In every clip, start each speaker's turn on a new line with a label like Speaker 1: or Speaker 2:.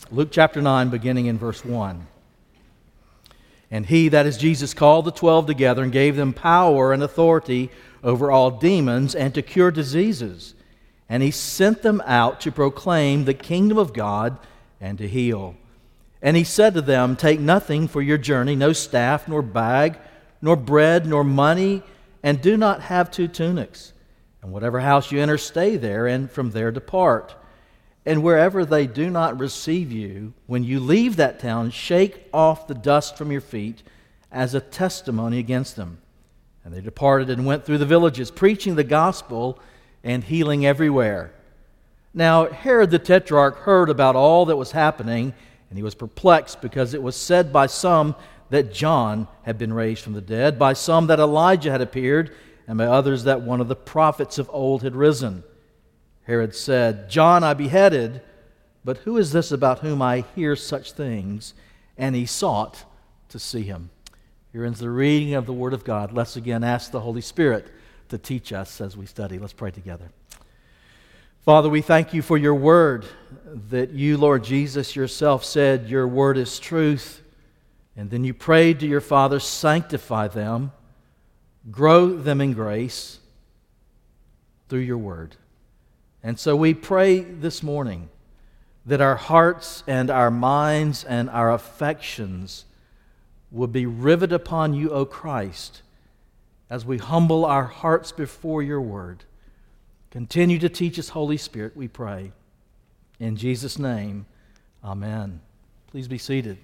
Speaker 1: Luke chapter 9, beginning in verse 1. And he, that is Jesus, called the 12 together and gave them power and authority over all demons and to cure diseases. And he sent them out to proclaim the kingdom of God and to heal. And he said to them, take nothing for your journey, no staff, nor bag, nor bread, nor money, and do not have 2 tunics. And whatever house you enter, stay there, and from there depart. And wherever they do not receive you, when you leave that town, shake off the dust from your feet as a testimony against them. And they departed and went through the villages, preaching the gospel and healing everywhere. Now Herod the Tetrarch heard about all that was happening, and he was perplexed, because it was said by some that John had been raised from the dead, by some that Elijah had appeared, and by others that one of the prophets of old had risen. Herod said, John I beheaded, but who is this about whom I hear such things? And he sought to see him. Here ends the reading of the Word of God. Let's again ask the Holy Spirit to teach us as we study. Let's pray together. Father, we thank you for your Word, that you, Lord Jesus, yourself said your Word is truth. And then you prayed to your Father, sanctify them, grow them in grace through your Word. And so we pray this morning that our hearts and our minds and our affections will be riveted upon you, O Christ, as we humble our hearts before your word. Continue to teach us, Holy Spirit, we pray. In Jesus' name, amen. Please be seated.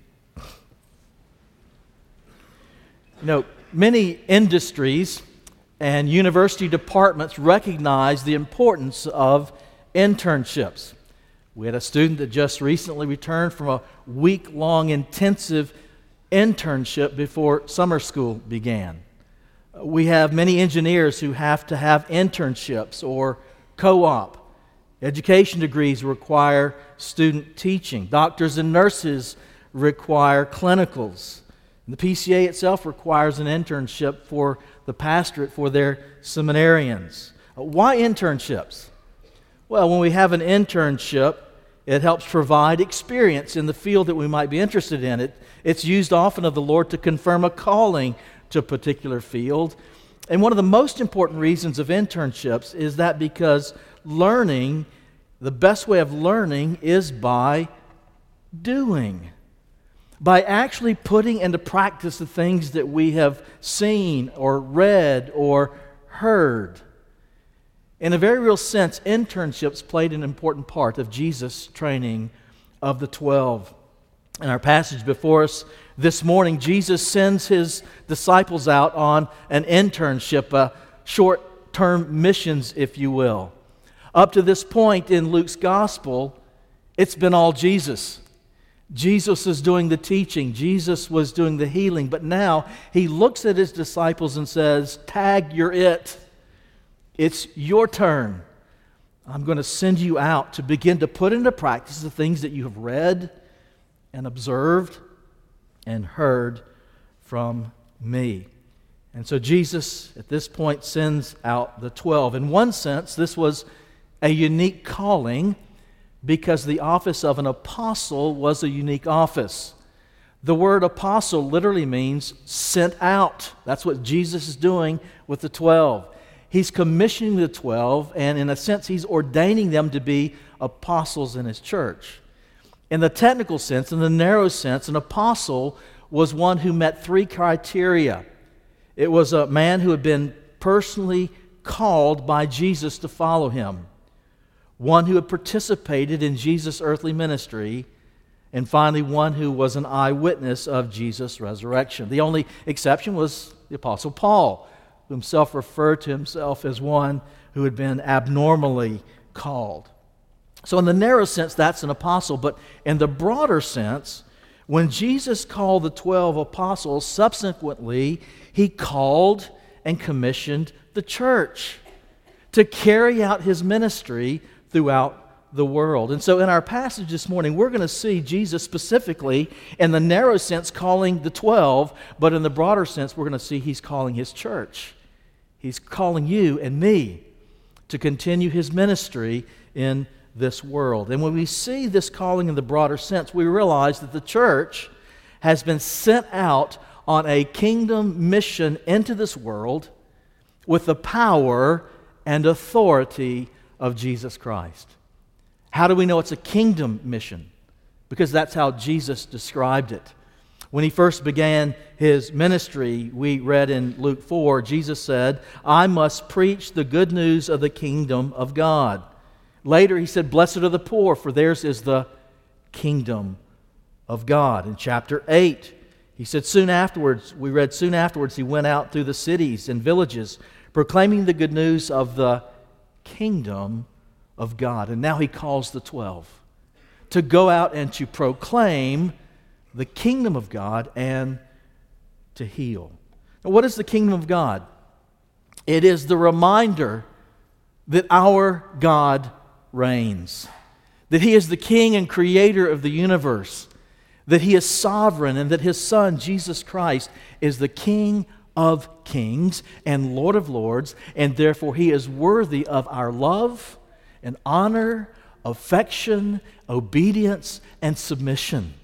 Speaker 1: You know, many industries and university departments recognize the importance of internships. We had a student that just recently returned from a week-long intensive internship before summer school began. We have many engineers who have to have internships or co-op. Education degrees require student teaching. Doctors and nurses require clinicals. And the PCA itself requires an internship for the pastorate for their seminarians. Why internships? Well, when we have an internship, it helps provide experience in the field that we might be interested in. It's used often of the Lord to confirm a calling to a particular field. And one of the most important reasons of internships is that because learning, the best way of learning is by doing. By actually putting into practice the things that we have seen or read or heard. In a very real sense, internships played an important part of Jesus' training of the 12. In our passage before us this morning, Jesus sends his disciples out on an internship, a short-term missions, if you will. Up to this point in Luke's gospel, it's been all Jesus. Jesus is doing the teaching. Jesus was doing the healing. But now he looks at his disciples and says, tag, you're it. It's your turn. I'm going to send you out to begin to put into practice the things that you have read and observed and heard from me. And so Jesus, at this point, sends out the 12. In one sense, this was a unique calling, because the office of an apostle was a unique office. The word apostle literally means sent out. That's what Jesus is doing with the 12. He's commissioning the 12, and in a sense, he's ordaining them to be apostles in his church. In the technical sense, in the narrow sense, an apostle was one who met 3 criteria. It was a man who had been personally called by Jesus to follow him, one who had participated in Jesus' earthly ministry, and finally one who was an eyewitness of Jesus' resurrection. The only exception was the Apostle Paul, who himself referred to himself as one who had been abnormally called. So in the narrow sense, that's an apostle, but in the broader sense, when Jesus called the 12 apostles, subsequently he called and commissioned the church to carry out his ministry throughout the world. And so in our passage this morning, we're going to see Jesus specifically in the narrow sense calling the 12, but in the broader sense, we're going to see he's calling his church. He's calling you and me to continue his ministry in this world. And when we see this calling in the broader sense, we realize that the church has been sent out on a kingdom mission into this world with the power and authority of Jesus Christ. How do we know it's a kingdom mission? Because that's how Jesus described it. When he first began his ministry, we read in Luke 4, Jesus said, "I must preach the good news of the kingdom of God." Later he said, "Blessed are the poor, for theirs is the kingdom of God." In chapter 8, he said soon afterwards, he went out through the cities and villages, proclaiming the good news of the kingdom of God. And now he calls the 12 to go out and to proclaim the kingdom of God and to heal. Now, what is the kingdom of God? It is the reminder that our God reigns, that He is the King and Creator of the universe, that He is sovereign, and that His Son, Jesus Christ, is the King of kings and Lord of lords, and therefore He is worthy of our love and honor, affection, obedience, and submission.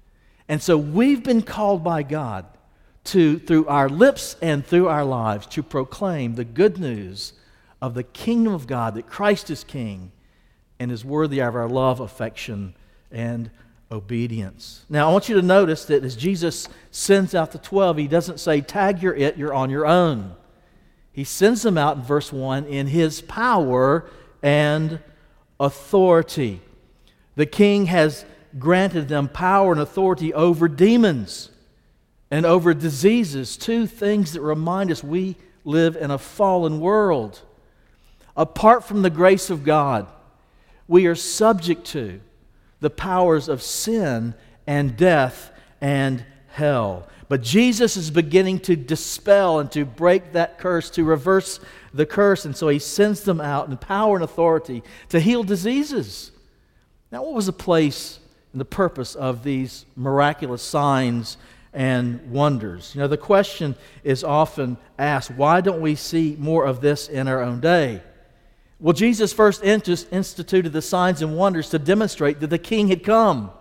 Speaker 1: And so we've been called by God to, through our lips and through our lives, to proclaim the good news of the kingdom of God, that Christ is King and is worthy of our love, affection, and obedience. Now, I want you to notice that as Jesus sends out the 12, He doesn't say, "Tag, you're on your own." He sends them out in verse 1 in His power and authority. The King has granted them power and authority over demons and over diseases, two things that remind us we live in a fallen world. Apart from the grace of God, we are subject to the powers of sin and death and hell. But Jesus is beginning to dispel and to break that curse, to reverse the curse, and so He sends them out in power and authority to heal diseases. Now, what was the place and the purpose of these miraculous signs and wonders? You know, the question is often asked, why don't we see more of this in our own day? Well, Jesus first instituted the signs and wonders to demonstrate that the King had come,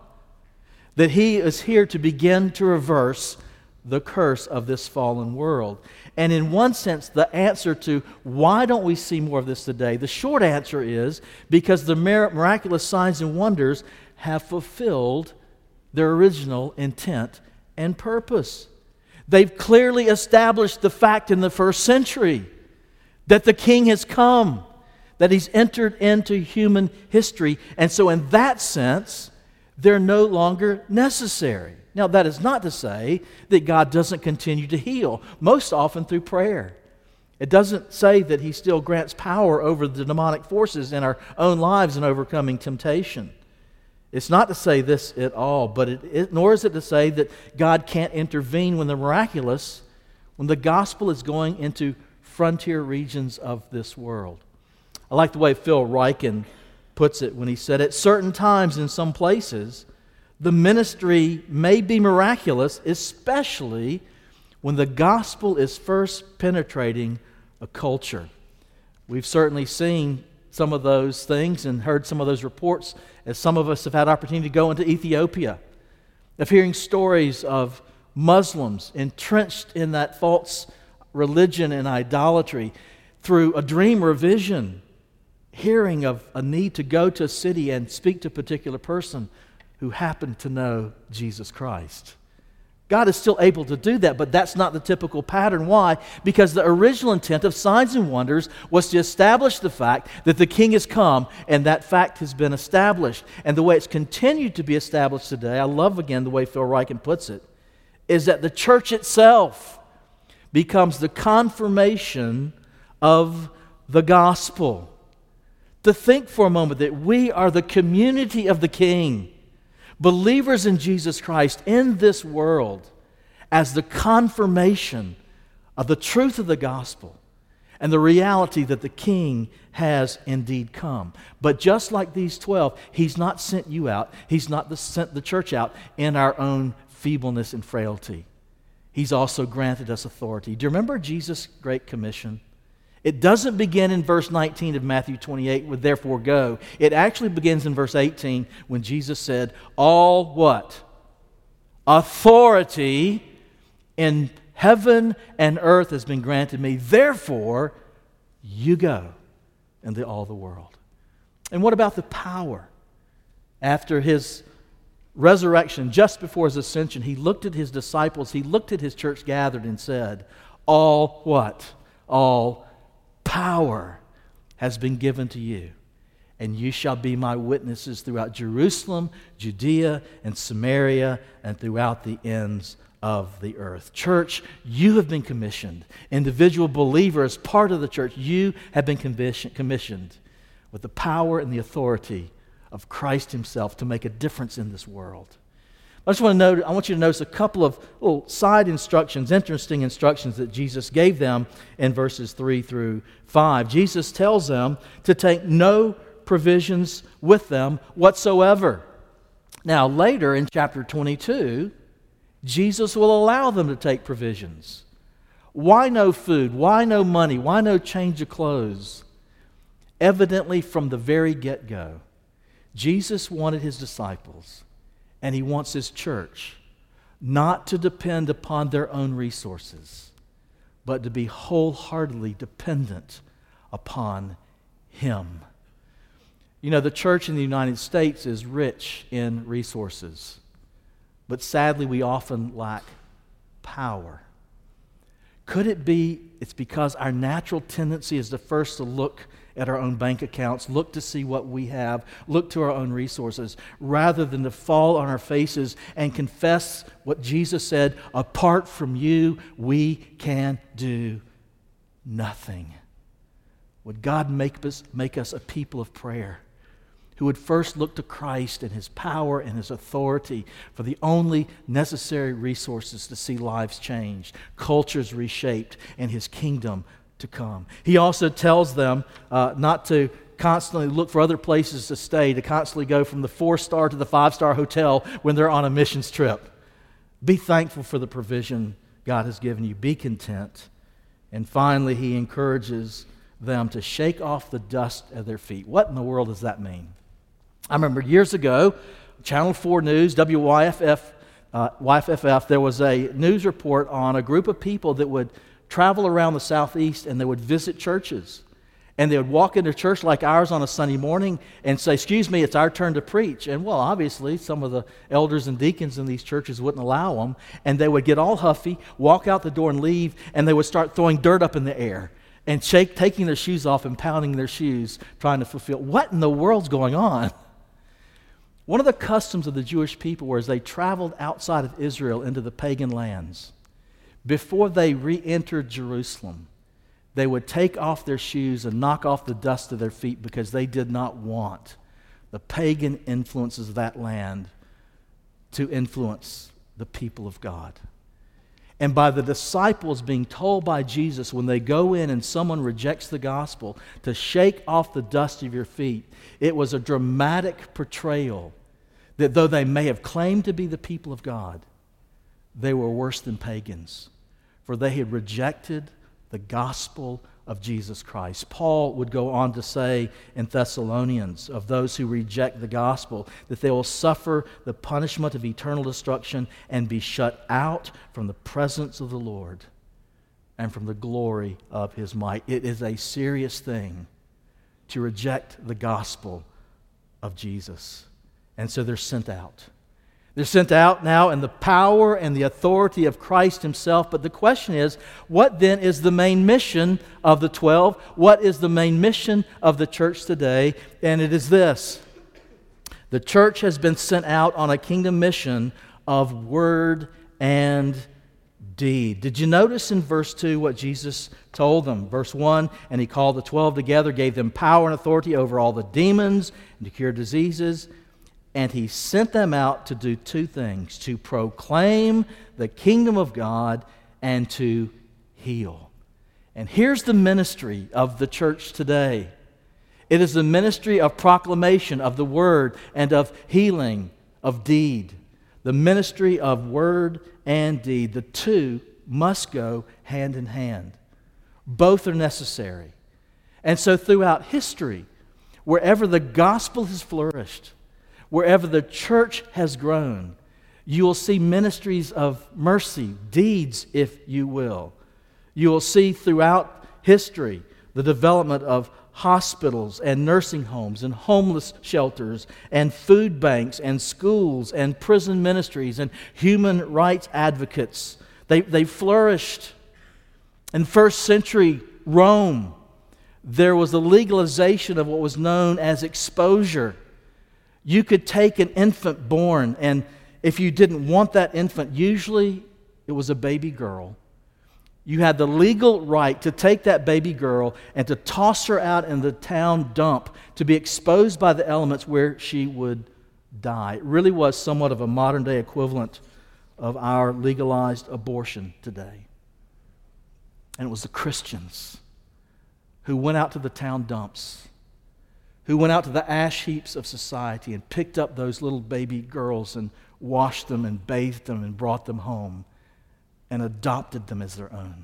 Speaker 1: that He is here to begin to reverse the curse of this fallen world. And in one sense, the answer to why don't we see more of this today, the short answer is because the miraculous signs and wonders have fulfilled their original intent and purpose. They've clearly established the fact in the first century that the King has come, that He's entered into human history, and so in that sense, they're no longer necessary. Now, that is not to say that God doesn't continue to heal, most often through prayer. It doesn't say that He still grants power over the demonic forces in our own lives in overcoming temptation. It's not to say this at all, but nor is it to say that God can't intervene when the miraculous, when the gospel is going into frontier regions of this world. I like the way Phil Ryken puts it when he said, "At certain times in some places, the ministry may be miraculous, especially when the gospel is first penetrating a culture." We've certainly seen some of those things and heard some of those reports, as some of us have had opportunity to go into Ethiopia, of hearing stories of Muslims entrenched in that false religion and idolatry through a dream or a vision, hearing of a need to go to a city and speak to a particular person who happened to know Jesus Christ. God is still able to do that, but that's not the typical pattern. Why? Because the original intent of signs and wonders was to establish the fact that the King has come, and that fact has been established. And the way it's continued to be established today, I love again the way Phil Ryken puts it, is that the church itself becomes the confirmation of the gospel. To think for a moment that we are the community of the King, believers in Jesus Christ in this world, as the confirmation of the truth of the gospel and the reality that the King has indeed come. But just like these 12, He's not sent you out. He's not sent the church out in our own feebleness and frailty. He's also granted us authority. Do you remember Jesus' Great Commission? It doesn't begin in verse 19 of Matthew 28 with therefore go. It actually begins in verse 18 when Jesus said, all what? Authority in heaven and earth has been granted me. Therefore, you go into all the world. And what about the power? After his resurrection, just before his ascension, he looked at his disciples, he looked at his church gathered and said, all what? All power has been given to you, and you shall be my witnesses throughout Jerusalem, Judea, and Samaria, and throughout the ends of the earth. Church, you have been commissioned. Individual believers, part of the church, you have been commissioned with the power and the authority of Christ himself to make a difference in this world. I want you to notice a couple of little side instructions, interesting instructions that Jesus gave them in verses 3 through 5. Jesus tells them to take no provisions with them whatsoever. Now, later in chapter 22, Jesus will allow them to take provisions. Why no food? Why no money? Why no change of clothes? Evidently, from the very get-go, Jesus wanted his disciples, and he wants his church not to depend upon their own resources, but to be wholeheartedly dependent upon him. You know, the church in the United States is rich in resources, but sadly we often lack power. Could it be it's because our natural tendency is to first to look at our own bank accounts, look to see what we have, look to our own resources, rather than to fall on our faces and confess what Jesus said, apart from you, we can do nothing. Would God make us a people of prayer who would first look to Christ and his power and his authority for the only necessary resources to see lives changed, cultures reshaped, and his kingdom to come. He also tells them not to constantly look for other places to stay, to constantly go from the 4-star to the 5-star hotel when they're on a missions trip. Be thankful for the provision God has given you. Be content. And finally, he encourages them to shake off the dust at their feet. What in the world does that mean? I remember years ago, Channel 4 News, YFFF, there was a news report on a group of people that would travel around the Southeast and they would visit churches. And they would walk into a church like ours on a Sunday morning and say, excuse me, it's our turn to preach. And well, obviously, some of the elders and deacons in these churches wouldn't allow them. And they would get all huffy, walk out the door and leave, and they would start throwing dirt up in the air and taking their shoes off and pounding their shoes, trying to fulfill. What in the world's going on? One of the customs of the Jewish people was they traveled outside of Israel into the pagan lands. Before they re-entered Jerusalem, they would take off their shoes and knock off the dust of their feet because they did not want the pagan influences of that land to influence the people of God. And by the disciples being told by Jesus when they go in and someone rejects the gospel to shake off the dust of your feet, it was a dramatic portrayal that though they may have claimed to be the people of God, they were worse than pagans, for they had rejected the gospel of Jesus Christ. Paul would go on to say in Thessalonians of those who reject the gospel that they will suffer the punishment of eternal destruction and be shut out from the presence of the Lord and from the glory of his might. It is a serious thing to reject the gospel of Jesus. And so they're sent out. They're sent out now in the power and the authority of Christ himself. But the question is, what then is the main mission of the 12? What is the main mission of the church today? And it is this. The church has been sent out on a kingdom mission of word and deed. Did you notice in verse 2 what Jesus told them? Verse 1, and he called the 12 together, gave them power and authority over all the demons and to cure diseases. And he sent them out to do two things, to proclaim the kingdom of God and to heal. And here's the ministry of the church today. It is the ministry of proclamation of the word and of healing, of deed. The ministry of word and deed. The two must go hand in hand. Both are necessary. And so throughout history, wherever the gospel has flourished, wherever the church has grown, you will see ministries of mercy, deeds, if you will. You will see throughout history the development of hospitals and nursing homes and homeless shelters and food banks and schools and prison ministries and human rights advocates. They flourished. In first century Rome, there was the legalization of what was known as exposure. You could take an infant born, and if you didn't want that infant, usually it was a baby girl. You had the legal right to take that baby girl and to toss her out in the town dump to be exposed by the elements where she would die. It really was somewhat of a modern day equivalent of our legalized abortion today. And it was the Christians who went out to the town dumps, who went out to the ash heaps of society and picked up those little baby girls and washed them and bathed them and brought them home and adopted them as their own.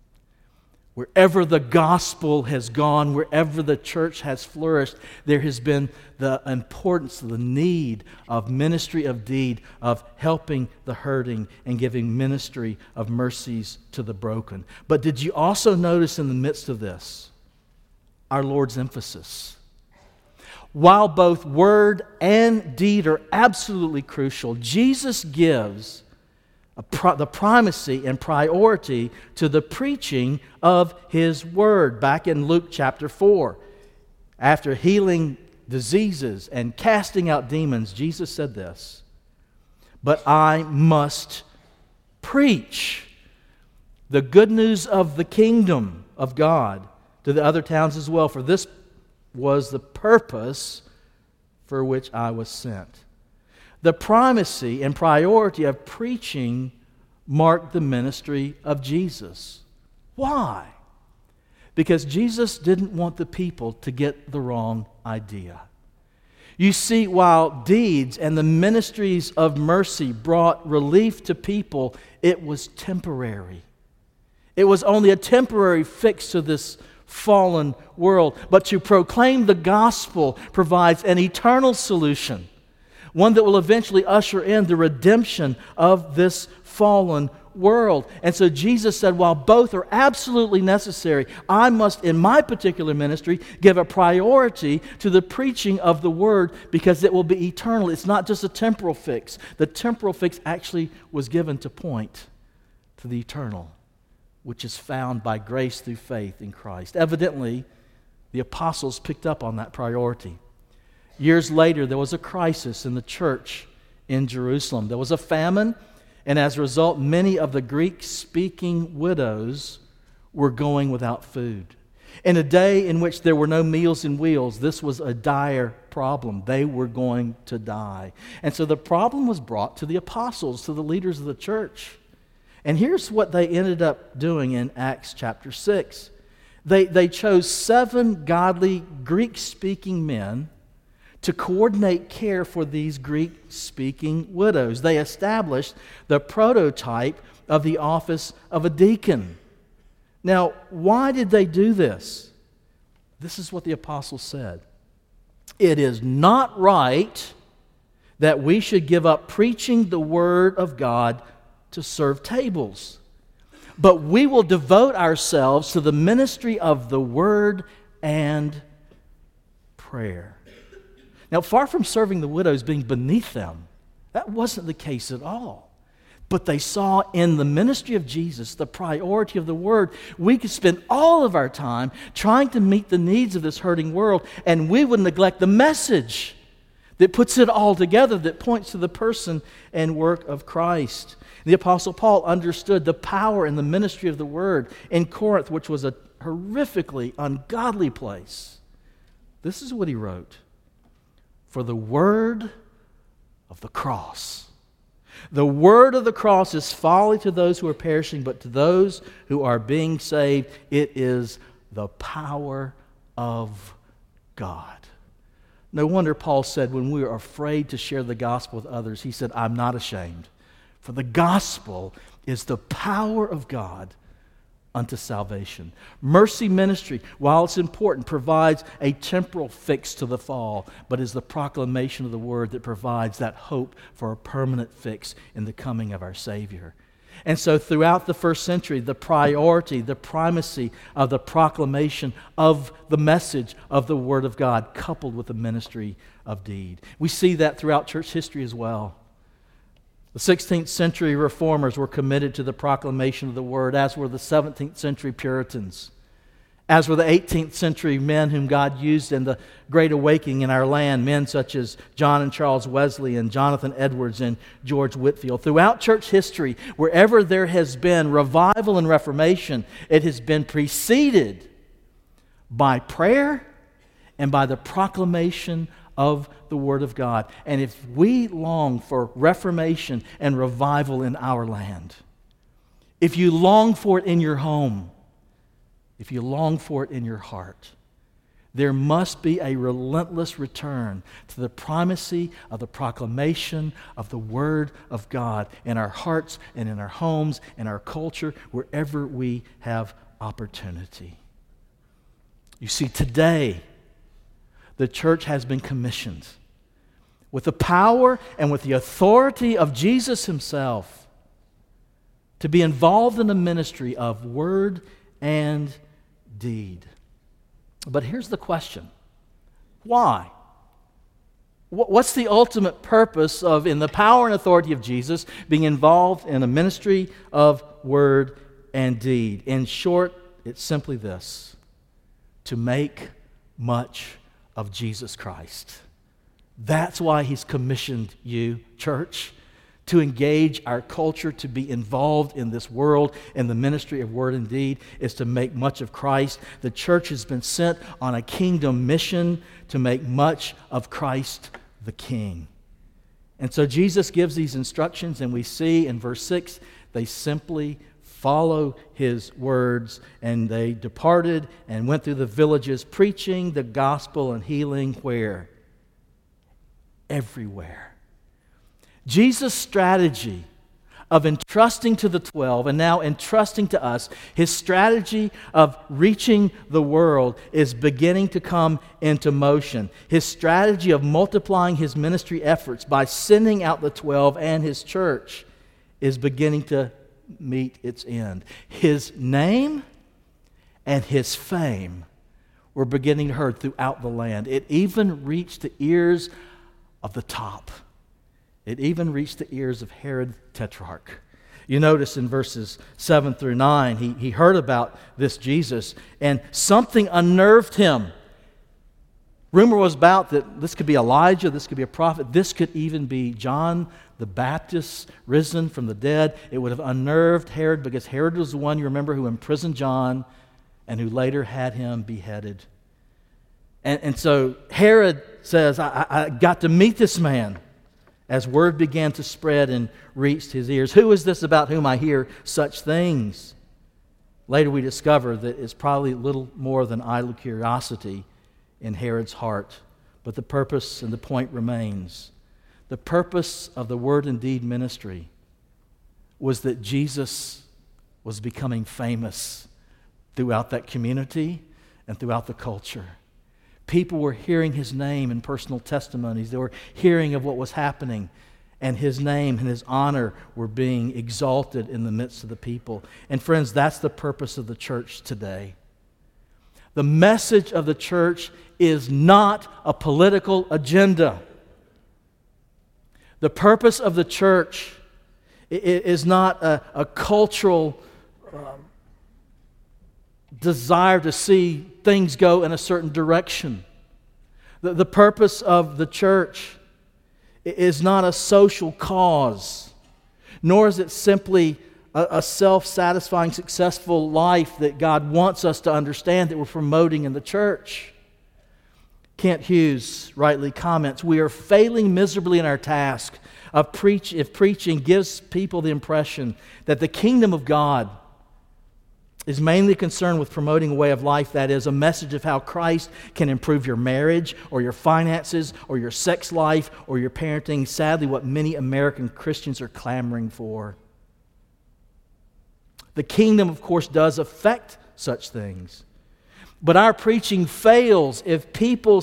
Speaker 1: Wherever the gospel has gone, wherever the church has flourished, there has been the importance, the need of ministry of deed, of helping the hurting and giving ministry of mercies to the broken. But did you also notice in the midst of this, our Lord's emphasis? While both word and deed are absolutely crucial, Jesus gives the primacy and priority to the preaching of His Word. Back in Luke chapter 4, after healing diseases and casting out demons, Jesus said this, "But I must preach the good news of the kingdom of God to the other towns as well, for this was the purpose for which I was sent." The primacy and priority of preaching marked the ministry of Jesus. Why? Because Jesus didn't want the people to get the wrong idea. You see, while deeds and the ministries of mercy brought relief to people, it was temporary. It was only a temporary fix to this fallen world. But to proclaim the gospel provides an eternal solution, one that will eventually usher in the redemption of this fallen world. And so Jesus said, while both are absolutely necessary, I must, in my particular ministry, give a priority to the preaching of the Word because it will be eternal. It's not just a temporal fix. The temporal fix actually was given to point to the eternal, which is found by grace through faith in Christ. Evidently, the apostles picked up on that priority. Years later, there was a crisis in the church in Jerusalem. There was a famine, and as a result, many of the Greek-speaking widows were going without food. In a day in which there were no meals in wheels, this was a dire problem. They were going to die. And so the problem was brought to the apostles, to the leaders of the church. And here's what they ended up doing in Acts chapter 6. They chose 7 godly Greek-speaking men to coordinate care for these Greek-speaking widows. They established the prototype of the office of a deacon. Now, why did they do this? This is what the apostle said. It is not right that we should give up preaching the Word of God to serve tables, but we will devote ourselves to the ministry of the Word and prayer. Now, far from serving the widows being beneath them, that wasn't the case at all. But they saw in the ministry of Jesus the priority of the Word. We could spend all of our time trying to meet the needs of this hurting world, and we would neglect the message that puts it all together, that points to the person and work of Christ. The Apostle Paul understood the power and the ministry of the Word in Corinth, which was a horrifically ungodly place. This is what he wrote. For the word of the cross. The word of the cross is folly to those who are perishing, but to those who are being saved, it is the power of God. No wonder Paul said when we are afraid to share the gospel with others, he said, I'm not ashamed. For the gospel is the power of God unto salvation. Mercy ministry, while it's important, provides a temporal fix to the fall, but is the proclamation of the word that provides that hope for a permanent fix in the coming of our Savior. And so throughout the first century, the priority, the primacy of the proclamation of the message of the Word of God, coupled with the ministry of deed. We see that throughout church history as well. The 16th century reformers were committed to the proclamation of the Word, as were the 17th century Puritans, as were the 18th century men whom God used in the Great Awakening in our land, men such as John and Charles Wesley and Jonathan Edwards and George Whitefield. Throughout church history, wherever there has been revival and reformation, it has been preceded by prayer and by the proclamation of the Word of God. And if we long for reformation and revival in our land, if you long for it in your home, if you long for it in your heart, there must be a relentless return to the primacy of the proclamation of the Word of God in our hearts and in our homes, in our culture, wherever we have opportunity. You see, today, the church has been commissioned with the power and with the authority of Jesus Himself to be involved in the ministry of word and deed. But here's the question. Why? What's the ultimate purpose of, in the power and authority of Jesus, being involved in a ministry of word and deed? In short, it's simply this: to make much of Jesus Christ. That's why He's commissioned you, church, to engage our culture, to be involved in this world, in the ministry of word and deed, is to make much of Christ. The church has been sent on a kingdom mission to make much of Christ the King. And so Jesus gives these instructions, and we see in verse 6, they simply follow His words, and they departed and went through the villages preaching the gospel and healing where? Everywhere. Jesus' strategy of entrusting to the 12 and now entrusting to us, His strategy of reaching the world is beginning to come into motion. His strategy of multiplying His ministry efforts by sending out the 12 and His church is beginning to meet its end. His name and His fame were beginning to heard throughout the land. It even reached the ears of the top. It even reached the ears of Herod Tetrarch. You notice in verses 7 through 9, he heard about this Jesus, and something unnerved him. Rumor was about that this could be Elijah, this could be a prophet, this could even be John the Baptist risen from the dead. It would have unnerved Herod, because Herod was the one, you remember, who imprisoned John and who later had him beheaded. And so Herod says, I got to meet this man, as word began to spread and reached his ears. Who is this about whom I hear such things? Later we discover that it's probably little more than idle curiosity in Herod's heart. But the purpose and the point remains. The purpose of the word and deed ministry was that Jesus was becoming famous throughout that community and throughout the culture. People were hearing His name in personal testimonies. They were hearing of what was happening, and His name and His honor were being exalted in the midst of the people. And friends, that's the purpose of the church today. The message of the church is not a political agenda. The purpose of the church is not a cultural desire to see things go in a certain direction. The purpose of the church is not a social cause, nor is it simply a self-satisfying, successful life that God wants us to understand that we're promoting in the church. Kent Hughes rightly comments, we are failing miserably in our task if preaching gives people the impression that the kingdom of God is mainly concerned with promoting a way of life that is a message of how Christ can improve your marriage or your finances or your sex life or your parenting. Sadly, what many American Christians are clamoring for. The kingdom, of course, does affect such things. But our preaching fails if people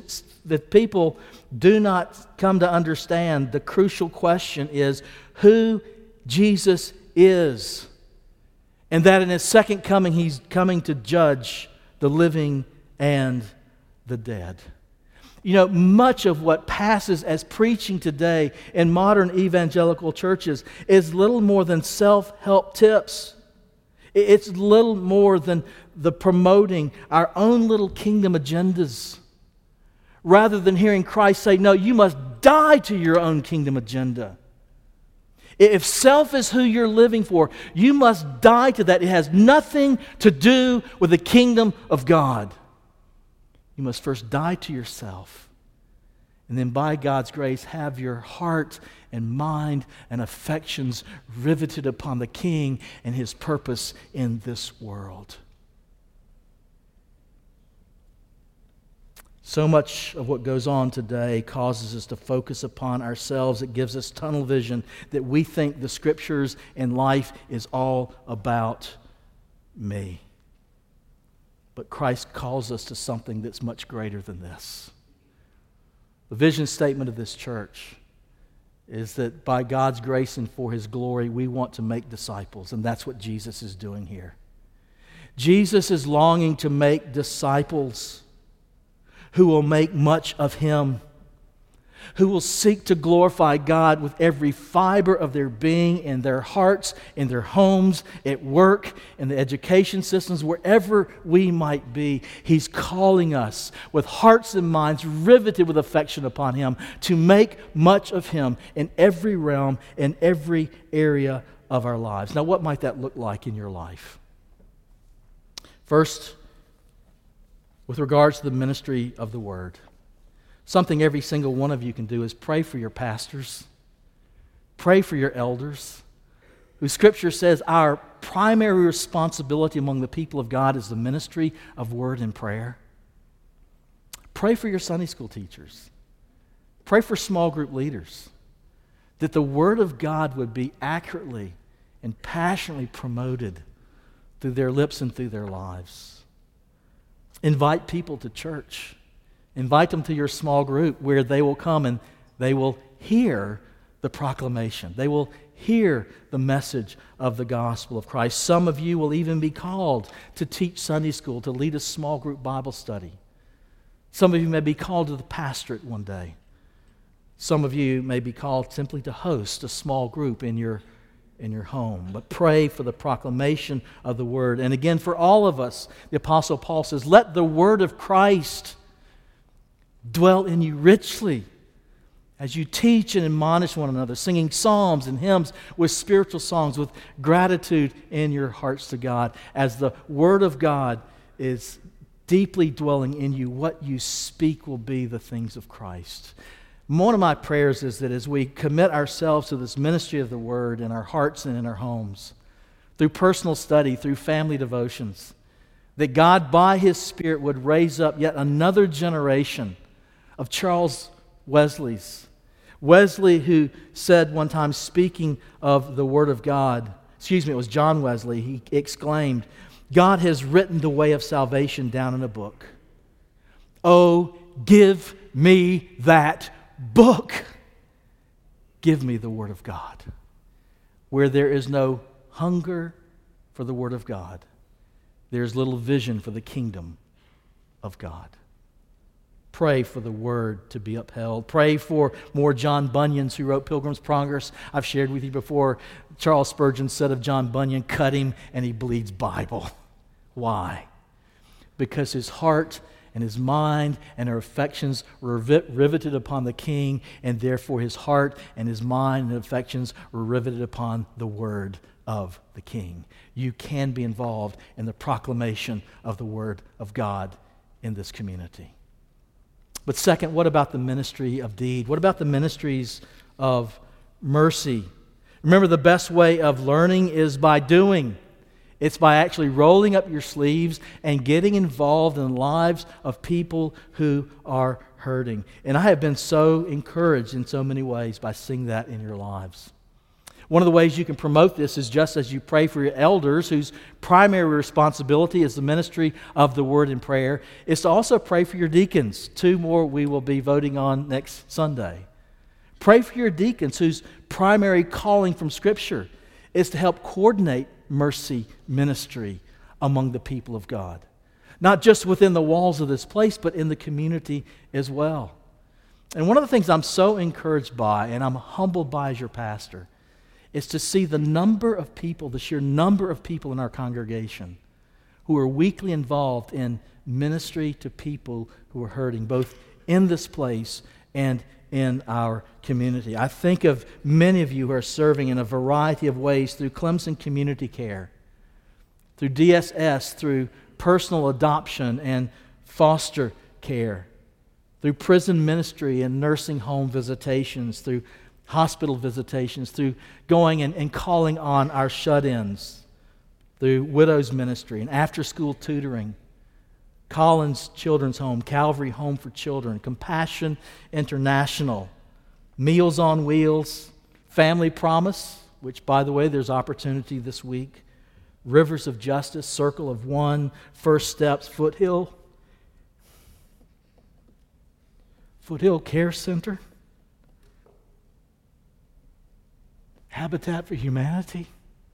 Speaker 1: do not come to understand the crucial question is who Jesus is. And that in His second coming, He's coming to judge the living and the dead. You know, much of what passes as preaching today in modern evangelical churches is little more than self-help tips. It's little more than the promoting our own little kingdom agendas, rather than hearing Christ say, no, you must die to your own kingdom agenda. If self is who you're living for, you must die to that. It has nothing to do with the kingdom of God. You must first die to yourself, and then by God's grace have your heart and mind and affections riveted upon the King and His purpose in this world. So much of what goes on today causes us to focus upon ourselves. It gives us tunnel vision that we think the Scriptures and life is all about me. But Christ calls us to something that's much greater than this. The vision statement of this church is that by God's grace and for His glory, we want to make disciples, and that's what Jesus is doing here. Jesus is longing to make disciples who will make much of Him, who will seek to glorify God with every fiber of their being, in their hearts, in their homes, at work, in the education systems, wherever we might be. He's calling us with hearts and minds riveted with affection upon Him to make much of Him in every realm, in every area of our lives. Now, what might that look like in your life? First, with regards to the ministry of the Word, something every single one of you can do is pray for your pastors, pray for your elders, who Scripture says our primary responsibility among the people of God is the ministry of word and prayer. Pray for your Sunday school teachers. Pray for small group leaders, that the Word of God would be accurately and passionately promoted through their lips and through their lives. Invite people to church. Invite them to your small group where they will come and they will hear the proclamation. They will hear the message of the gospel of Christ. Some of you will even be called to teach Sunday school, to lead a small group Bible study. Some of you may be called to the pastorate one day. Some of you may be called simply to host a small group in your home. But pray for the proclamation of the Word. And again, for all of us, the Apostle Paul says, let the Word of Christ dwell in you richly as you teach and admonish one another, singing psalms and hymns with spiritual songs, with gratitude in your hearts to God. As the Word of God is deeply dwelling in you, what you speak will be the things of Christ. One of my prayers is that as we commit ourselves to this ministry of the Word in our hearts and in our homes, through personal study, through family devotions, that God, by His Spirit, would raise up yet another generation of Charles Wesley's. Wesley, who said one time, speaking of the Word of God, it was John Wesley, he exclaimed, God has written the way of salvation down in a book. Oh, give me that book. Give me the Word of God. Where there is no hunger for the Word of God, there's little vision for the kingdom of God. Pray for the Word to be upheld. Pray for more John Bunyans who wrote Pilgrim's Progress. I've shared with you before, Charles Spurgeon said of John Bunyan, cut him and he bleeds Bible. Why? Because his heart and his mind and her affections were riveted upon the King, and therefore his heart and his mind and affections were riveted upon the Word of the King. You can be involved in the proclamation of the Word of God in this community. But second, what about the ministry of deed? What about the ministries of mercy? Remember, the best way of learning is by doing. It's by actually rolling up your sleeves and getting involved in the lives of people who are hurting. And I have been so encouraged in so many ways by seeing that in your lives. One of the ways you can promote this is just as you pray for your elders, whose primary responsibility is the ministry of the word and prayer, is to also pray for your deacons. 2 more we will be voting on next Sunday. Pray for your deacons, whose primary calling from Scripture is to help coordinate mercy ministry among the people of God. Not just within the walls of this place, but in the community as well. And one of the things I'm so encouraged by, and I'm humbled by as your pastor, is to see the number of people, the sheer number of people in our congregation who are weekly involved in ministry to people who are hurting, both in this place and in our community. I think of many of you who are serving in a variety of ways through Clemson Community Care, through DSS, through personal adoption and foster care, through prison ministry and nursing home visitations, through hospital visitations, through going and calling on our shut-ins, through widows ministry and after-school tutoring, Collins Children's Home, Calvary Home for Children, Compassion International, Meals on Wheels, Family Promise, which, by the way, there's opportunity this week, Rivers of Justice, Circle of One, First Steps, Foothill Care Center, Habitat for Humanity.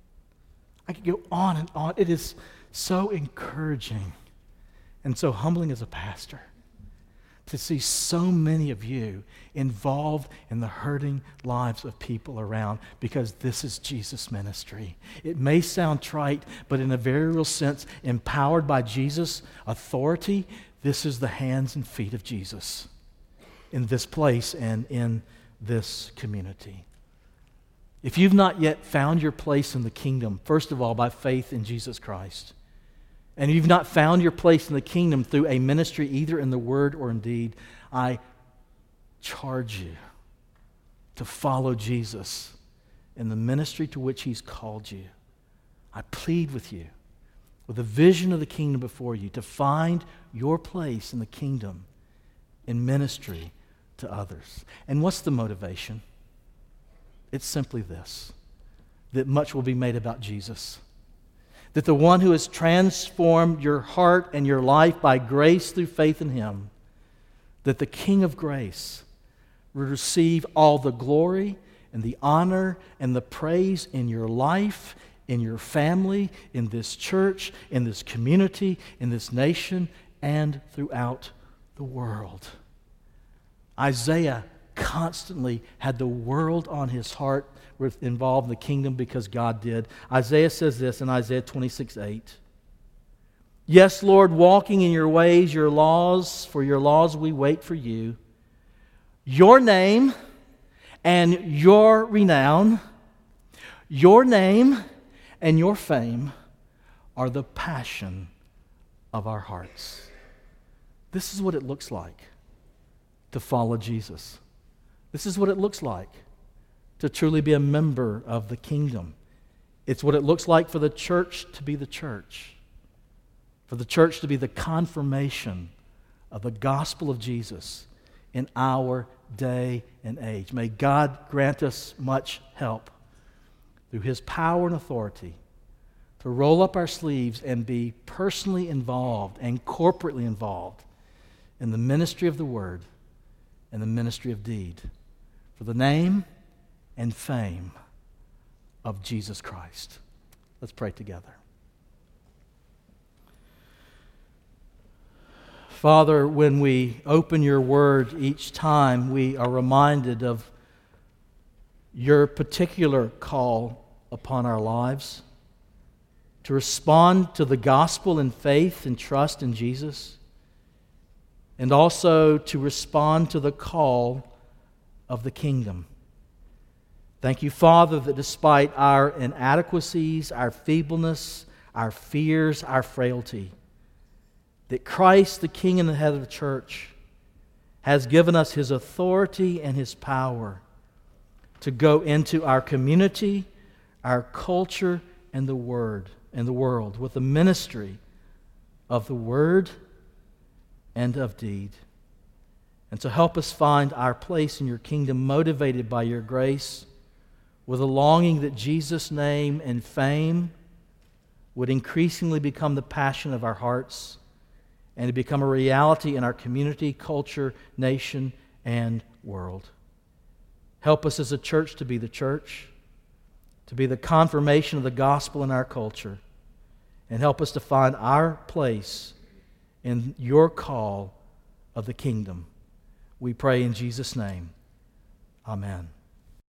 Speaker 1: I could go on and on. It is so encouraging and so humbling as a pastor to see so many of you involved in the hurting lives of people around, because this is Jesus' ministry. It may sound trite, but in a very real sense, empowered by Jesus' authority, this is the hands and feet of Jesus in this place and in this community. If you've not yet found your place in the kingdom, first of all, by faith in Jesus Christ, and you've not found your place in the kingdom through a ministry either in the word or in deed, I charge you to follow Jesus in the ministry to which He's called you. I plead with you, with a vision of the kingdom before you, to find your place in the kingdom in ministry to others. And what's the motivation? It's simply this, that much will be made about Jesus. That the one who has transformed your heart and your life by grace through faith in Him, that the King of grace will receive all the glory and the honor and the praise in your life, in your family, in this church, in this community, in this nation, and throughout the world. Isaiah constantly had the world on his heart involved in the kingdom because God did. Isaiah says this in Isaiah 26:8. Yes, Lord, walking in your ways, your laws, for your laws we wait for you. Your name and your renown, your name and your fame are the passion of our hearts. This is what it looks like to follow Jesus. This is what it looks like to truly be a member of the kingdom. It's what it looks like for the church to be the church, for the church to be the confirmation of the gospel of Jesus in our day and age. May God grant us much help through His power and authority to roll up our sleeves and be personally involved and corporately involved in the ministry of the word and the ministry of deed, for the name and fame of Jesus Christ. Let's pray together. Father, when we open your word each time, we are reminded of your particular call upon our lives to respond to the gospel in faith and trust in Jesus, and also to respond to the call of the kingdom. Thank you, Father, that despite our inadequacies, our feebleness, our fears, our frailty, that Christ, the King and the head of the church, has given us His authority and His power to go into our community, our culture, and the world with the ministry of the word and of deed. And to help us find our place in your kingdom, motivated by your grace, with a longing that Jesus' name and fame would increasingly become the passion of our hearts and to become a reality in our community, culture, nation, and world. Help us as a church to be the church, to be the confirmation of the gospel in our culture, and help us to find our place in your call of the kingdom. We pray in Jesus' name. Amen.